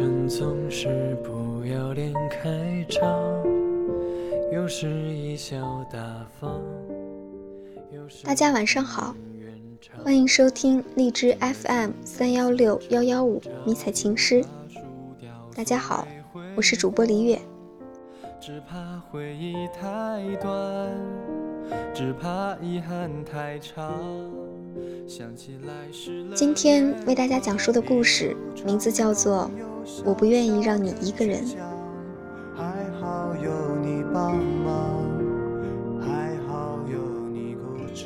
人总是不要脸开场，有时一笑大方。 大家晚上好，欢迎收听荔枝 FM316115迷彩情诗。大家好，我是主播李月。 只怕回忆太短，只怕遗憾太长。 今天为大家讲述的故事名字叫做我不愿意让你一个人。 还好有你帮忙，还好有你鼓掌。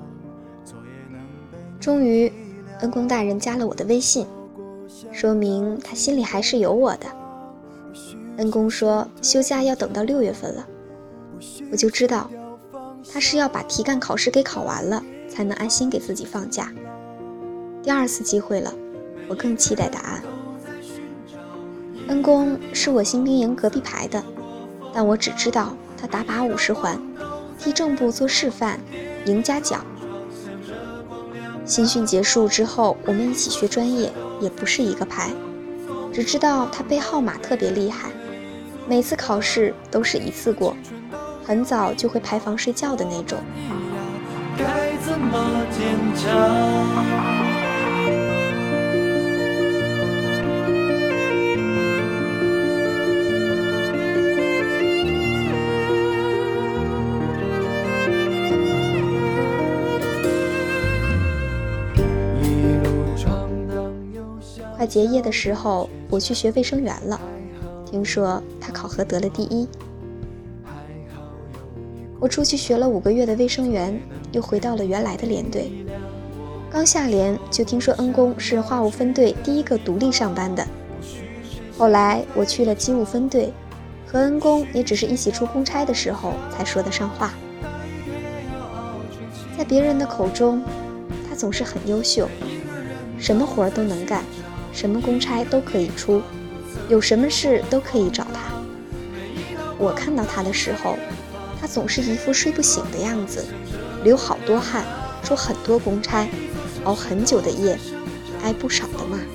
终于恩公大人加了我的微信，说明他心里还是有我的。恩公说休假要等到6月份了，我就知道他是要把题干考试给考完了才能安心给自己放假。第2次机会了，我更期待答案。恩公是我新兵营隔壁排的，但我只知道他打靶50环，替正部做示范，赢家奖。新训结束之后，我们一起学专业，也不是一个排，只知道他背号码特别厉害，每次考试都是一次过，很早就会排房睡觉的那种。 该怎么坚强？ 快结业的时候，我去学卫生员了，听说他考核得了第1。我出去学了5个月的卫生员，又回到了原来的连队。刚下连就听说恩公是化物分队第1个独立上班的。后来我去了机务分队，和恩公也只是一起出公差的时候才说得上话。在别人的口中，他总是很优秀，什么活都能干，什么公差都可以出，有什么事都可以找他。我看到他的时候，他总是一副睡不醒的样子，流好多汗，出很多公差，熬很久的夜，挨不少的骂。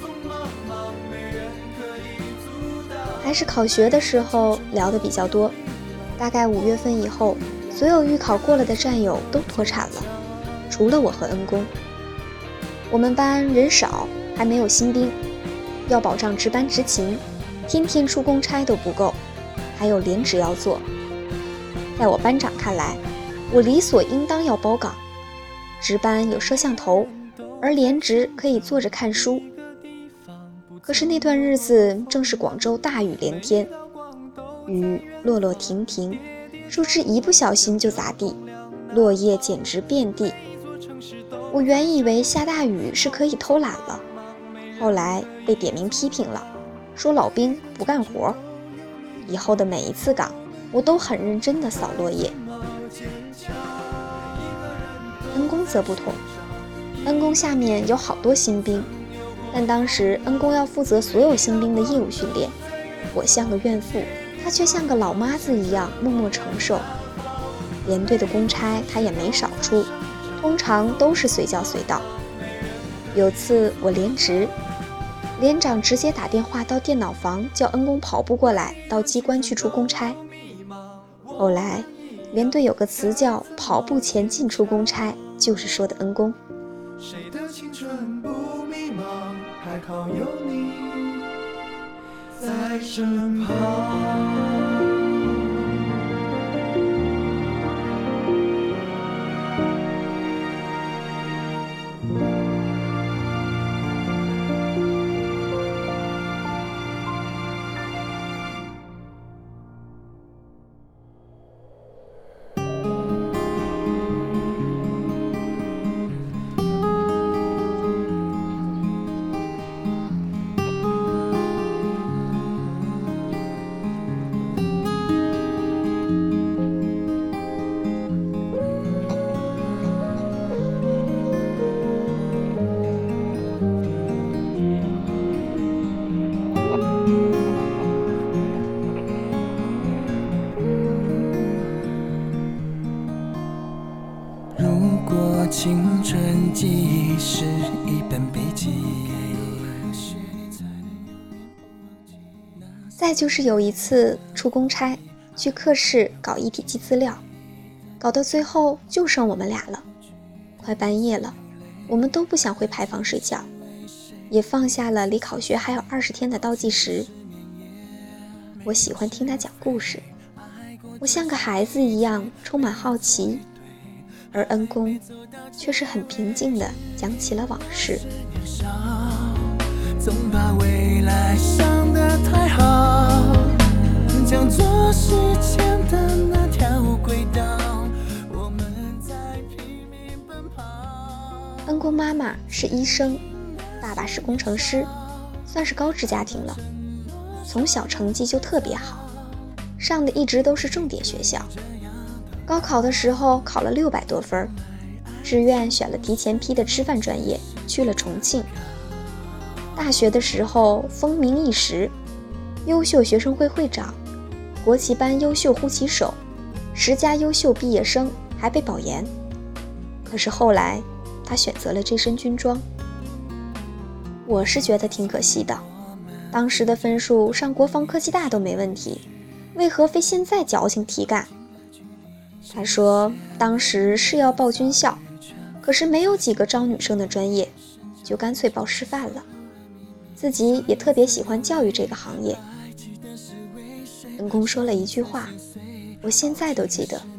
还是考学的时候聊得比较多，大概5月份以后，所有预考过了的战友都脱产了，除了我和恩公。我们班人少，还没有新兵，要保障值班执勤，天天出公差都不够，还有连值要做。在我班长看来，我理所应当要包岗，值班有摄像头，而连值可以坐着看书。可是那段日子正是广州大雨连天，雨落落停停，树枝一不小心就砸地，落叶简直遍地。我原以为下大雨是可以偷懒了，后来被点名批评了，说老兵不干活。以后的每一次岗，我都很认真地扫落叶。恩公则不同，恩公下面有好多新兵，但当时恩公要负责所有新兵的业务训练，我像个怨妇，他却像个老妈子一样默默承受。连队的公差他也没少出，通常都是随叫随到。有次我连值，连长直接打电话到电脑房，叫恩公跑步过来到机关去出公差。后来连队有个词叫跑步前进出公差，就是说的恩公。 谁的青春不迷茫，还好有你在身旁。青春记忆是一本笔记。 再就是有一次出公差，去科室搞一体机资料，搞到最后就剩我们俩了。快半夜了，我们都不想回排房睡觉，也放下了离考学还有20天的倒计时。我喜欢听他讲故事，我像个孩子一样充满好奇，而恩公却是很平静地讲起了往事。 总把未来想得太好，将做时间的那条轨道，我们在拼命奔跑。 恩公妈妈是医生，爸爸是工程师，算是高知家庭了。从小成绩就特别好，上的一直都是重点学校。高考的时候考了600多分，志愿选了提前批的师范专业，去了重庆。大学的时候风靡一时，优秀学生会会长，国旗班优秀护旗手，10佳优秀毕业生，还被保研。可是后来他选择了这身军装，我是觉得挺可惜的。当时的分数上国防科技大都没问题，为何非现在矫情提干？他说当时是要报军校，可是没有几个招女生的专业，就干脆报师范了。自己也特别喜欢教育这个行业。恩公说了一句话，我现在都记得：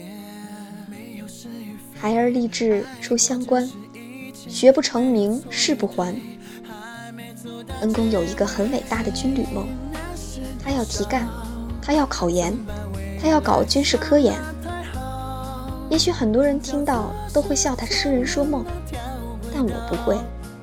孩儿立志出乡关，学不成名誓不还。恩公有一个很伟大的军旅梦，他要提干，他要考研，他要搞军事科研。也许很多人听到都会笑他痴人说梦，但我不会。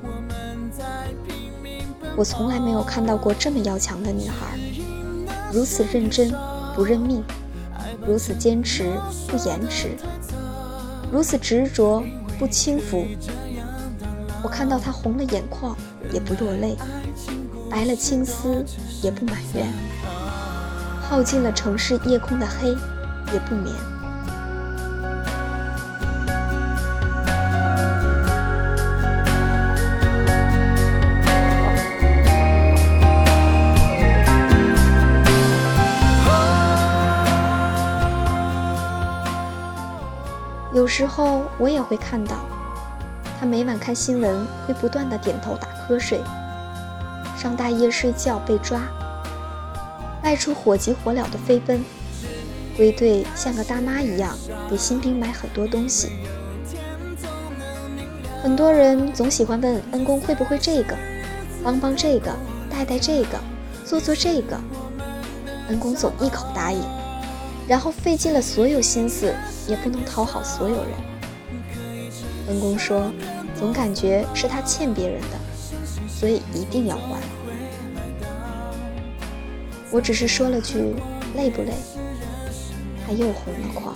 我从来没有看到过这么要强的女孩，如此认真不认命，如此坚持不延迟，如此执着不轻浮。我看到她红了眼眶也不落泪，白了青丝也不埋怨，耗尽了城市夜空的黑也不眠。有时候我也会看到他每晚看新闻会不断地点头打瞌睡，上大夜睡觉被抓，外出火急火燎的飞奔，归队像个大妈一样给新兵买很多东西。很多人总喜欢问恩公会不会这个，帮这个，带这个，做这个。恩公总一口答应，然后费尽了所有心思也不能讨好所有人。恩公说总感觉是他欠别人的，所以一定要还。我只是说了句累不累，他又红了框。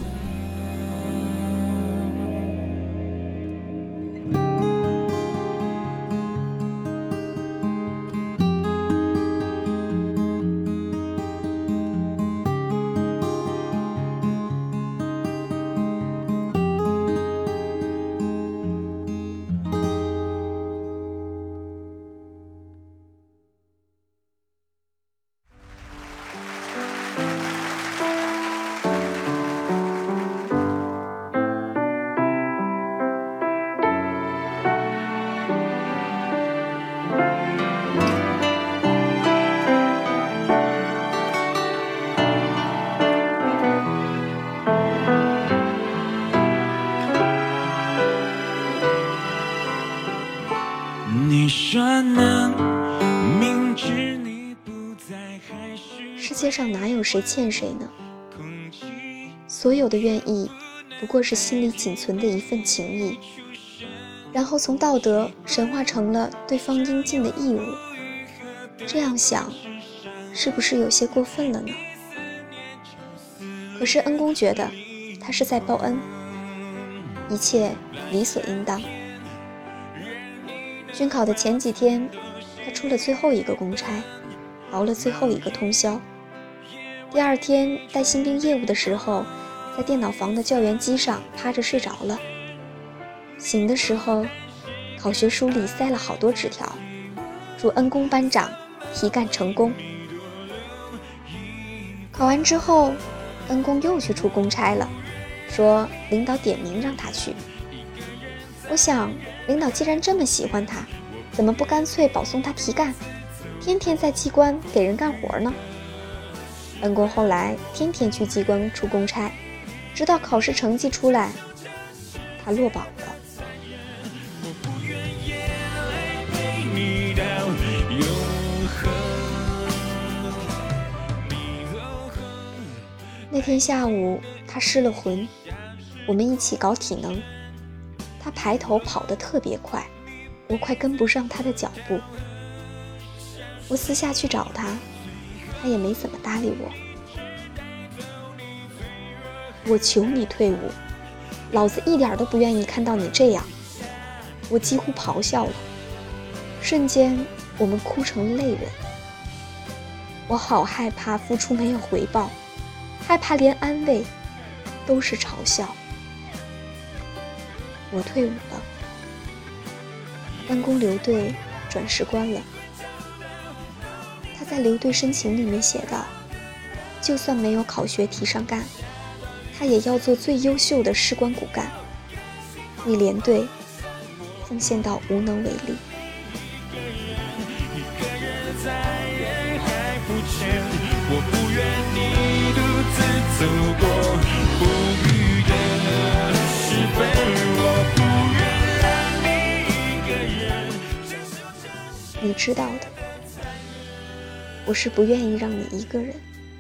你说能明知你不在还是世界上哪有谁欠谁呢？所有的愿意不过是心里仅存的一份情谊，然后从道德神化成了对方应尽的义务。这样想是不是有些过分了呢？可是恩公觉得他是在报恩，一切理所应当。军考的前几天，他出了最后一个公差，熬了最后一个通宵。第二天带新兵业务的时候，在电脑房的教员机上趴着睡着了。醒的时候，考学书里塞了好多纸条，祝恩公班长提干成功。 考完之后，恩公又去出公差了，说领导点名让他去。我想，领导既然这么喜欢他，怎么不干脆保送他提干，天天在机关给人干活呢？恩公后来天天去机关出公差，直到考试成绩出来，他落榜了。那天下午他失了魂，我们一起搞体能，他排头跑得特别快，我快跟不上他的脚步。我私下去找他，他也没怎么搭理我。我求你退伍，老子一点都不愿意看到你这样。我几乎咆哮了，瞬间我们哭成泪人。我好害怕付出没有回报，害怕连安慰都是嘲笑。我退伍了，恩公留队转士官了。他在留队申请里面写道，就算没有考学提上干，他也要做最优秀的士官骨干，为连队奉献到无能为力。 我不愿你独自走过不语的时分，我不愿让你一个人承受着。 你知道的，我是不愿意让你一个人，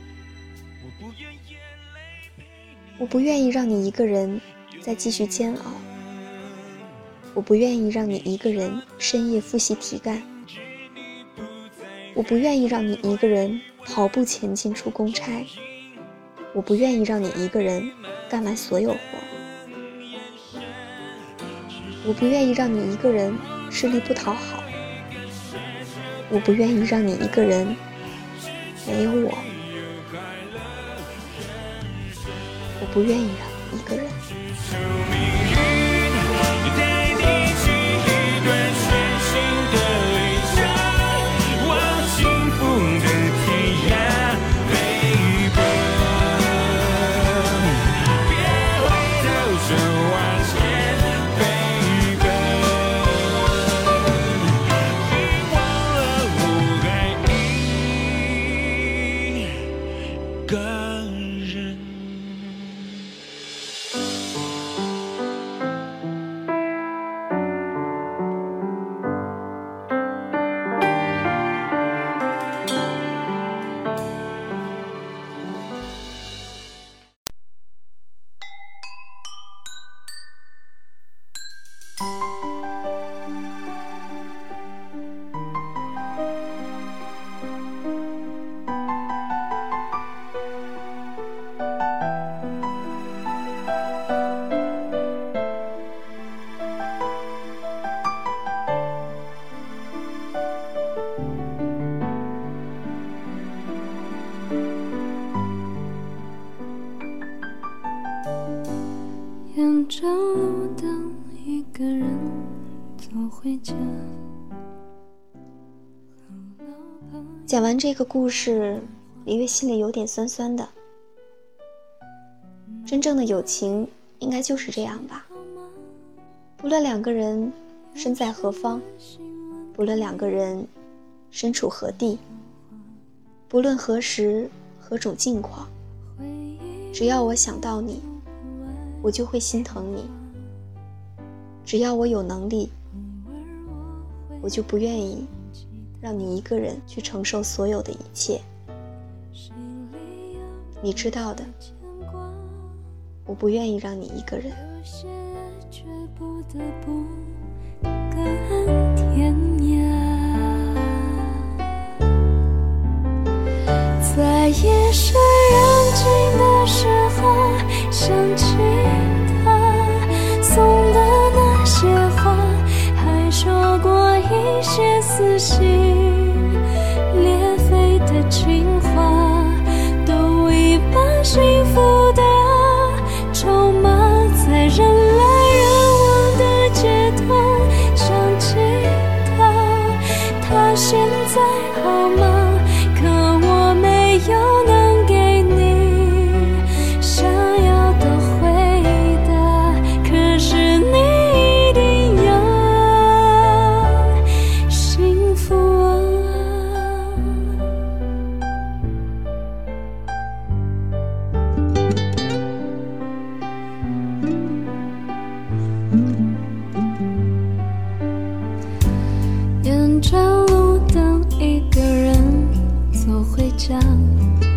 我不愿意让你一个人再继续煎熬，我不愿意让你一个人深夜复习题干，我不愿意让你一个人跑步前进出公差，我不愿意让你一个人干完所有活，我不愿意让你一个人吃力不讨好，我不愿意让你一个人没有我，我不愿意让你一个人。 沿着路灯一个人走回家。 讲完这个故事，李月心里有点酸酸的。真正的友情应该就是这样吧，不论两个人身在何方，不论两个人身处何地，不论何时何种境况，只要我想到你，我就会心疼你。只要我有能力，我就不愿意让你一个人去承受所有的一切。你知道的，我不愿意让你一个人。 却不得不甘天涯，在夜深人静的时候想起他送的那些话，还说过一些撕心裂肺的情话，都已把幸福的筹码在人来人往的街头想起他，他现在好吗？可我没有能给讲。